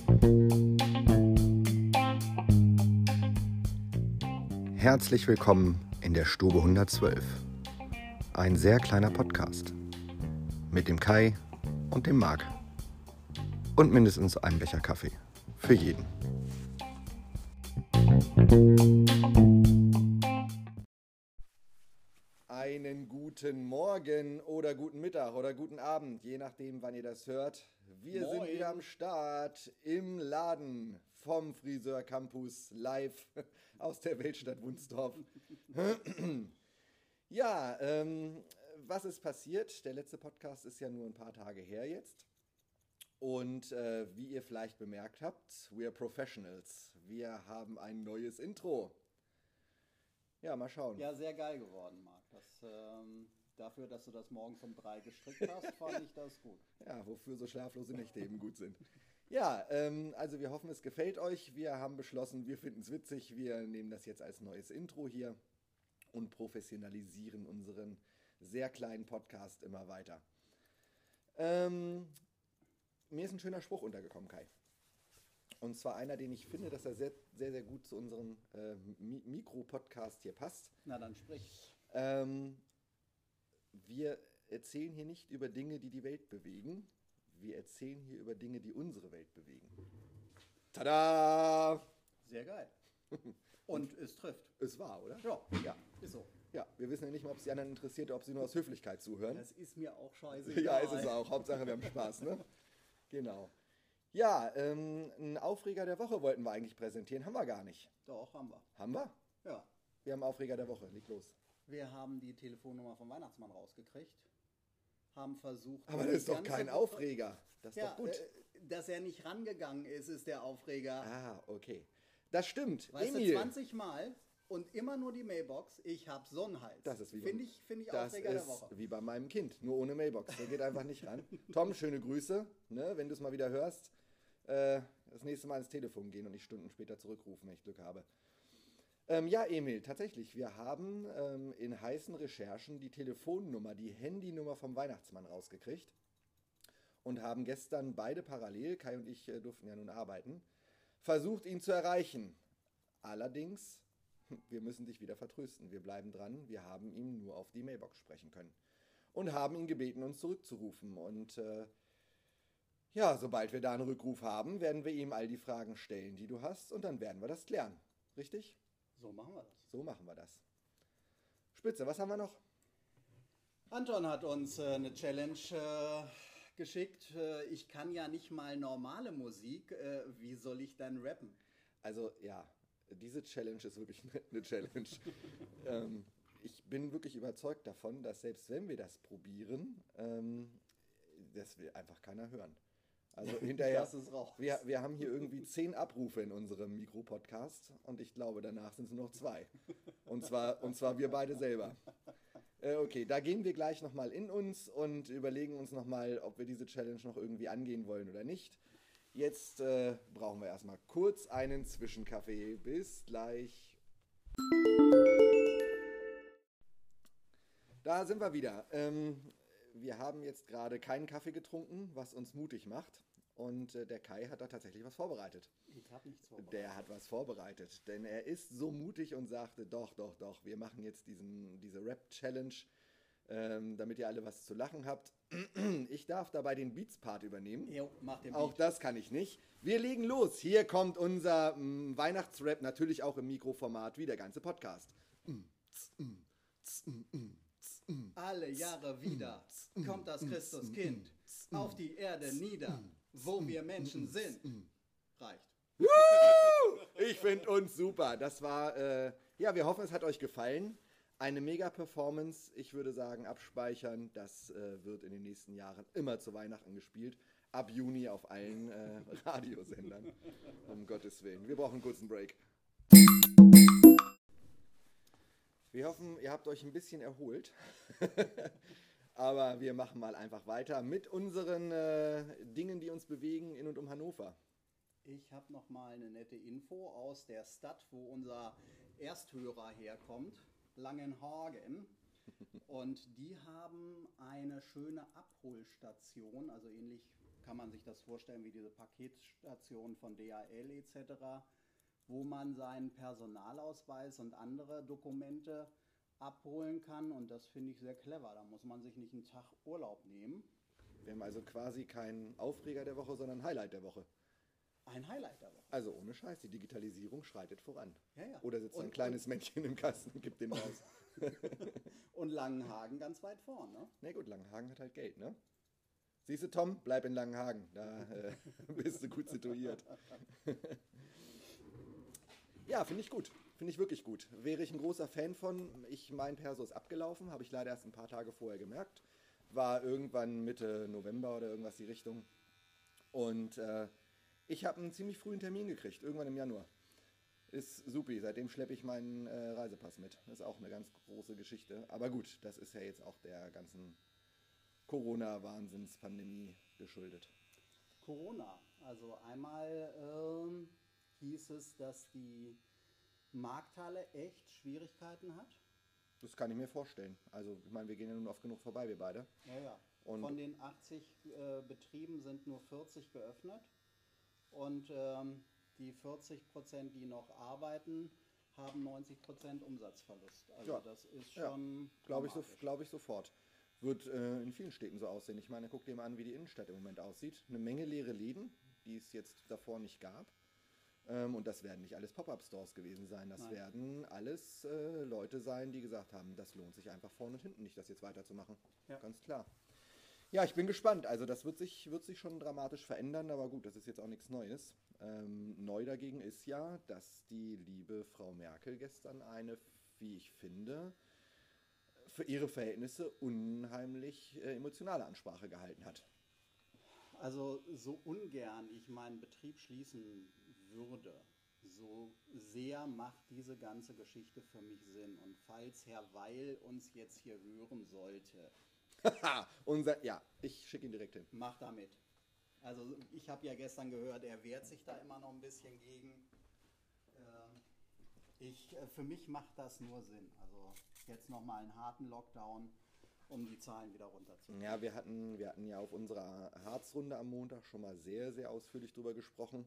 Herzlich willkommen in der Stube 112. Ein sehr kleiner Podcast mit dem Kai und dem Marc und mindestens einem Becher Kaffee für jeden. Einen guten Morgen oder guten Mittag oder guten Abend, je nachdem, wann ihr das hört. Wir sind wieder am Start im Laden vom Friseur Campus live aus der Weltstadt Wunstorf. Ja, was ist passiert? Der letzte Podcast ist ja nur ein paar Tage her jetzt. Und wie ihr vielleicht bemerkt habt, we are professionals. Wir haben ein neues Intro. Ja, mal schauen. Ja, sehr geil geworden, Marc. Dafür, dass du das morgens um 3 gestrickt hast, fand ich das gut. Ja, wofür so schlaflose Nächte eben gut sind. Ja, also wir hoffen, es gefällt euch. Wir haben beschlossen, wir finden es witzig. Wir nehmen das jetzt als neues Intro hier und professionalisieren unseren sehr kleinen Podcast immer weiter. Mir ist ein schöner Spruch untergekommen, Kai. Und zwar einer, den ich finde, dass er sehr, sehr, sehr gut zu unserem Mikro-Podcast hier passt. Na, dann sprich. Wir erzählen hier nicht über Dinge, die die Welt bewegen. Wir erzählen hier über Dinge, die unsere Welt bewegen. Tada! Sehr geil. Und es trifft. Es war, oder? Ja, ist so. Ja, wir wissen ja nicht mal, ob es die anderen interessiert oder ob sie nur aus Höflichkeit zuhören. Das ist mir auch scheißegal. Ja, ist es auch. Hauptsache, wir haben Spaß, ne? Genau. Ja, einen Aufreger der Woche wollten wir eigentlich präsentieren. Haben wir gar nicht. Doch, haben wir. Haben wir? Ja. Wir haben Aufreger der Woche. Leg los. Wir haben die Telefonnummer vom Weihnachtsmann rausgekriegt. Haben versucht... Aber das ist doch kein Aufreger. Das ist doch gut. Dass er nicht rangegangen ist der Aufreger. Ah, okay. Das stimmt. Weißt Emil. du, 20 Mal und immer nur die Mailbox. Ich hab Sonnenhals. Das ist wie Finde ich Aufreger der Woche. Das ist wie bei meinem Kind, nur ohne Mailbox. Der geht einfach nicht ran. Tom, schöne Grüße. Ne, wenn du es mal wieder hörst, das nächste Mal ins Telefon gehen und nicht Stunden später zurückrufen, wenn ich Glück habe. Ja, Emil, tatsächlich. Wir haben in heißen Recherchen die Telefonnummer, die Handynummer vom Weihnachtsmann rausgekriegt und haben gestern beide parallel, Kai und ich durften ja nun arbeiten, versucht, ihn zu erreichen. Allerdings, wir müssen dich wieder vertrösten. Wir bleiben dran. Wir haben ihn nur auf die Mailbox sprechen können und haben ihn gebeten, uns zurückzurufen. Und ja, sobald wir da einen Rückruf haben, werden wir ihm all die Fragen stellen, die du hast, und dann werden wir das klären. Richtig? So machen wir das. So machen wir das. Spitze, was haben wir noch? Anton hat uns eine Challenge geschickt. Ich kann ja nicht mal normale Musik. Wie soll ich dann rappen? Also ja, diese Challenge ist wirklich eine Challenge. Ich bin wirklich überzeugt davon, dass selbst wenn wir das probieren, das will einfach keiner hören. Also hinterher, Das ist raus. wir haben hier irgendwie 10 Abrufe in unserem Mikro-Podcast und ich glaube, danach sind es nur noch 2. Und zwar wir beide selber. Okay, da gehen wir gleich nochmal in uns und überlegen uns nochmal, ob wir diese Challenge noch irgendwie angehen wollen oder nicht. Jetzt brauchen wir erstmal kurz einen Zwischenkaffee. Bis gleich. Da sind wir wieder. Wir haben jetzt gerade keinen Kaffee getrunken, was uns mutig macht. Und der Kai hat da tatsächlich was vorbereitet. Ich habe nichts vorbereitet. Der hat was vorbereitet, denn er ist so mutig und sagte, doch, wir machen jetzt diese Rap-Challenge, damit ihr alle was zu lachen habt. Ich darf dabei den Beats-Part übernehmen. Jo, mach den Auch Beat. das kann ich nicht. Wir legen los. Hier kommt unser Weihnachtsrap, natürlich auch im Mikroformat, wie der ganze Podcast. Alle Jahre wieder kommt das Christuskind auf die Erde nieder, wo wir Menschen sind. Reicht. Ich finde uns super. Das war, ja, wir hoffen, es hat euch gefallen. Eine Mega-Performance. Ich würde sagen, abspeichern. Das wird in den nächsten Jahren immer zu Weihnachten gespielt. Ab Juni auf allen Radiosendern. Um Gottes Willen. Wir brauchen einen kurzen Break. Wir hoffen, ihr habt euch ein bisschen erholt. Aber wir machen mal einfach weiter mit unseren Dingen, die uns bewegen in und um Hannover. Ich habe noch mal eine nette Info aus der Stadt, wo unser Ersthörer herkommt, Langenhagen. Und die haben eine schöne Abholstation, also ähnlich kann man sich das vorstellen wie diese Paketstation von DHL etc., wo man seinen Personalausweis und andere Dokumente abholen kann. Und das finde ich sehr clever. Da muss man sich nicht einen Tag Urlaub nehmen. Wir haben also quasi keinen Aufreger der Woche, sondern Highlight der Woche. Ein Highlight der Woche. Also ohne Scheiß, die Digitalisierung schreitet voran. Ja, ja. Oder sitzt ein kleines Männchen im Kasten und gibt den raus. Und Langenhagen ganz weit vorn, ne? Na gut, Langenhagen hat halt Geld, ne? Siehst du, Tom, bleib in Langenhagen. Da bist du gut situiert. Ja, finde ich gut. Finde ich wirklich gut. Wäre ich ein großer Fan von. Mein Perso ist abgelaufen, habe ich leider erst ein paar Tage vorher gemerkt. War irgendwann Mitte November oder irgendwas die Richtung. Und ich habe einen ziemlich frühen Termin gekriegt, irgendwann im Januar. Ist supi, seitdem schleppe ich meinen Reisepass mit. Das ist auch eine ganz große Geschichte. Aber gut, das ist ja jetzt auch der ganzen Corona-Wahnsinns-Pandemie geschuldet. Corona. Also einmal hieß es, dass die Markthalle echt Schwierigkeiten hat. Das kann ich mir vorstellen. Also ich meine, wir gehen ja nun oft genug vorbei, wir beide. Ja, ja. Und von den 80 Betrieben sind nur 40 geöffnet. Und die 40%, die noch arbeiten, haben 90% Umsatzverlust. Also ja, das ist schon glaube ich sofort. Wird in vielen Städten so aussehen. Ich meine, guck dir mal an, wie die Innenstadt im Moment aussieht. Eine Menge leere Läden, die es jetzt davor nicht gab. Und das werden nicht alles Pop-Up-Stores gewesen sein. Das werden alles Leute sein, die gesagt haben, das lohnt sich einfach vorne und hinten nicht, das jetzt weiterzumachen. Ja. Ganz klar. Ja, ich bin gespannt. Also das wird sich schon dramatisch verändern, aber gut, das ist jetzt auch nichts Neues. Neu dagegen ist ja, dass die liebe Frau Merkel gestern eine, wie ich finde, für ihre Verhältnisse unheimlich emotionale Ansprache gehalten hat. Also so ungern ich meinen Betrieb schließen würde, so sehr macht diese ganze Geschichte für mich Sinn. Und falls Herr Weil uns jetzt hier hören sollte, ich schicke ihn direkt hin. mach damit. Also ich habe ja gestern gehört, er wehrt sich da immer noch ein bisschen gegen. Für mich macht das nur Sinn. Also jetzt nochmal einen harten Lockdown, um die Zahlen wieder runterzubringen. Ja, wir hatten ja auf unserer Harzrunde am Montag schon mal sehr, sehr ausführlich drüber gesprochen.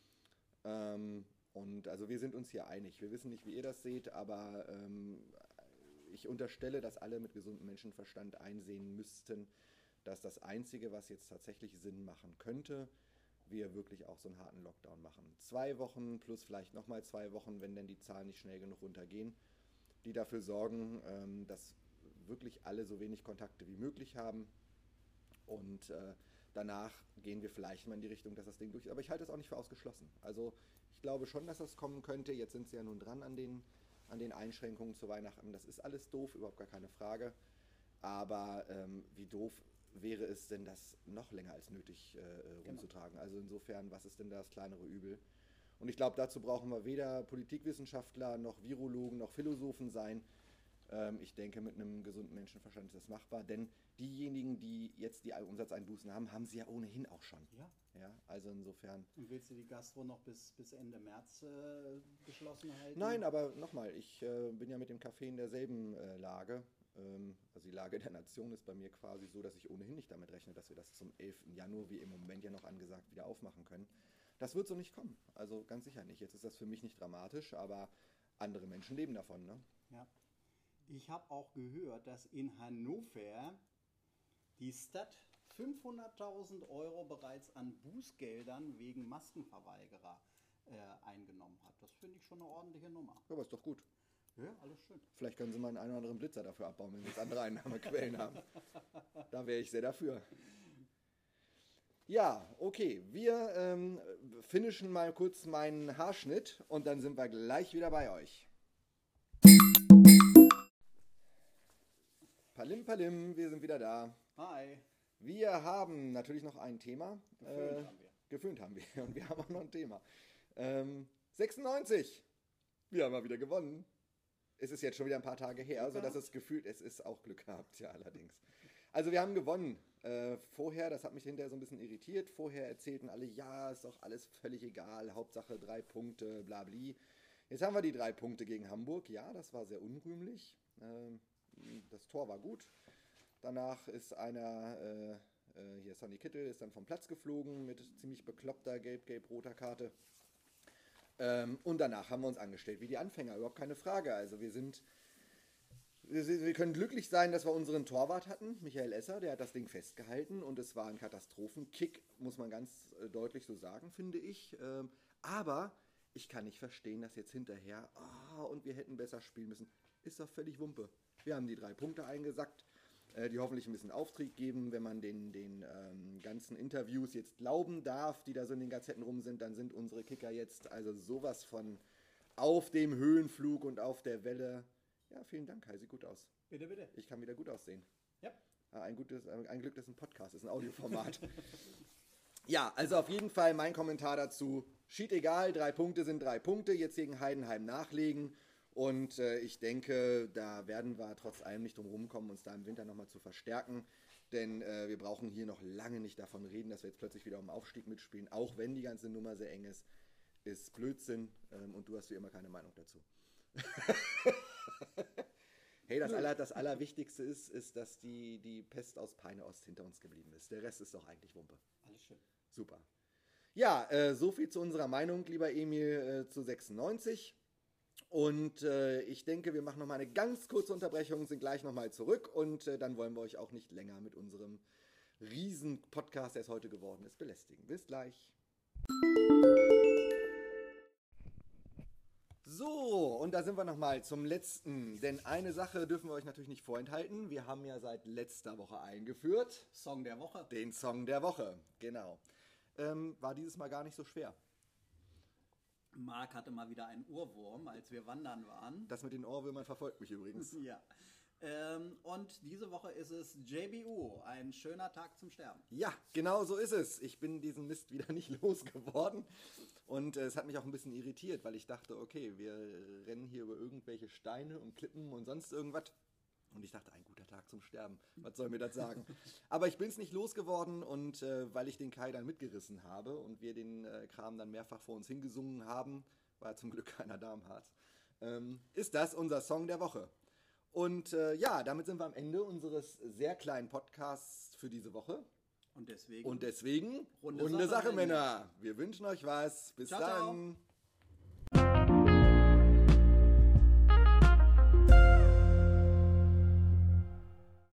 Und also wir sind uns hier einig. Wir wissen nicht, wie ihr das seht, aber ich unterstelle, dass alle mit gesundem Menschenverstand einsehen müssten, dass das Einzige, was jetzt tatsächlich Sinn machen könnte, wir wirklich auch so einen harten Lockdown machen. 2 Wochen plus vielleicht nochmal 2 Wochen, wenn denn die Zahlen nicht schnell genug runtergehen, die dafür sorgen, dass wirklich alle so wenig Kontakte wie möglich haben. Und danach gehen wir vielleicht mal in die Richtung, dass das Ding durch ist. Aber ich halte es auch nicht für ausgeschlossen. Also ich glaube schon, dass das kommen könnte. Jetzt sind sie ja nun dran an den Einschränkungen zu Weihnachten. Das ist alles doof, überhaupt gar keine Frage. Aber wie doof wäre es denn, das noch länger als nötig rumzutragen? Genau. Also insofern, was ist denn das kleinere Übel? Und ich glaube, dazu brauchen wir weder Politikwissenschaftler noch Virologen noch Philosophen sein. Ich denke, mit einem gesunden Menschenverstand ist das machbar, denn diejenigen, die jetzt die Umsatzeinbußen haben, haben sie ja ohnehin auch schon. Ja, also insofern. Und willst du die Gastro noch bis Ende März geschlossen halten? Nein, aber nochmal, ich bin ja mit dem Café in derselben Lage. Also die Lage der Nation ist bei mir quasi so, dass ich ohnehin nicht damit rechne, dass wir das zum 11. Januar, wie im Moment ja noch angesagt, wieder aufmachen können. Das wird so nicht kommen, also ganz sicher nicht. Jetzt ist das für mich nicht dramatisch, aber andere Menschen leben davon, ne? Ja. Ich habe auch gehört, dass in Hannover die Stadt 500.000 € bereits an Bußgeldern wegen Maskenverweigerer eingenommen hat. Das finde ich schon eine ordentliche Nummer. Ja, aber ist doch gut. Ja, alles schön. Vielleicht können sie mal einen oder anderen Blitzer dafür abbauen, wenn wir jetzt andere Einnahmequellen haben. Da wäre ich sehr dafür. Ja, okay. Wir finishen mal kurz meinen Haarschnitt und dann sind wir gleich wieder bei euch. Palim, palim, wir sind wieder da. Hi. Wir haben natürlich noch ein Thema. Geföhnt haben wir. Geföhnt haben wir. Und wir haben auch noch ein Thema. 96. Wir haben mal wieder gewonnen. Es ist jetzt schon wieder ein paar Tage her, sodass es gefühlt, es ist auch Glück gehabt, ja allerdings. Also wir haben gewonnen. Vorher, das hat mich hinterher so ein bisschen irritiert, vorher erzählten alle, ja, ist doch alles völlig egal, Hauptsache 3 Punkte, blabli. Jetzt haben wir die 3 Punkte gegen Hamburg, ja, das war sehr unrühmlich. Das Tor war gut. Danach ist einer hier Sonny Kittel ist dann vom Platz geflogen mit ziemlich bekloppter gelb-gelb-roter Karte. Und danach haben wir uns angestellt wie die Anfänger, überhaupt keine Frage. Also wir können glücklich sein, dass wir unseren Torwart hatten, Michael Esser, der hat das Ding festgehalten und es war ein Katastrophenkick, muss man ganz deutlich so sagen, finde ich. Aber ich kann nicht verstehen, dass jetzt hinterher, und wir hätten besser spielen müssen, ist doch völlig Wumpe. Wir haben die 3 Punkte eingesackt, die hoffentlich ein bisschen Auftrieb geben. Wenn man den ganzen Interviews jetzt glauben darf, die da so in den Gazetten rum sind, dann sind unsere Kicker jetzt also sowas von auf dem Höhenflug und auf der Welle. Ja, vielen Dank, Kai, sieht gut aus. Bitte, bitte. Ich kann wieder gut aussehen. Ja. Ein Glück, das ist ein Podcast, ist ein Audioformat. Ja, also auf jeden Fall mein Kommentar dazu. Schied egal, 3 Punkte sind 3 Punkte, jetzt gegen Heidenheim nachlegen. Und ich denke, da werden wir trotz allem nicht drum rumkommen, uns da im Winter nochmal zu verstärken. Denn wir brauchen hier noch lange nicht davon reden, dass wir jetzt plötzlich wieder um Aufstieg mitspielen. Auch wenn die ganze Nummer sehr eng ist, ist Blödsinn. Und du hast wie immer keine Meinung dazu. Hey, das Allerwichtigste ist, dass die Pest aus Peine-Ost hinter uns geblieben ist. Der Rest ist doch eigentlich Wumpe. Alles schön. Super. Ja, so viel zu unserer Meinung, lieber Emil, zu 96. Und ich denke, wir machen nochmal eine ganz kurze Unterbrechung, sind gleich nochmal zurück und dann wollen wir euch auch nicht länger mit unserem Riesen-Podcast, der es heute geworden ist, belästigen. Bis gleich. So, und da sind wir nochmal zum letzten, denn eine Sache dürfen wir euch natürlich nicht vorenthalten. Wir haben ja seit letzter Woche eingeführt. Song der Woche. Den Song der Woche, genau. War dieses Mal gar nicht so schwer. Marc hatte mal wieder einen Ohrwurm, als wir wandern waren. Das mit den Ohrwürmern verfolgt mich übrigens. Ja. Und diese Woche ist es JBU, ein schöner Tag zum Sterben. Ja, genau so ist es. Ich bin diesen Mist wieder nicht losgeworden. Und es hat mich auch ein bisschen irritiert, weil ich dachte, okay, wir rennen hier über irgendwelche Steine und Klippen und sonst irgendwas. Und ich dachte, ein guter Tag zum Sterben. Was soll mir das sagen? Aber ich bin es nicht losgeworden und weil ich den Kai dann mitgerissen habe und wir den Kram dann mehrfach vor uns hingesungen haben, war zum Glück keiner da am Harz, ist das unser Song der Woche. Und ja, damit sind wir am Ende unseres sehr kleinen Podcasts für diese Woche. Und deswegen runde Sache, Männer. Wir wünschen euch was. Bis ciao, dann. Ciao.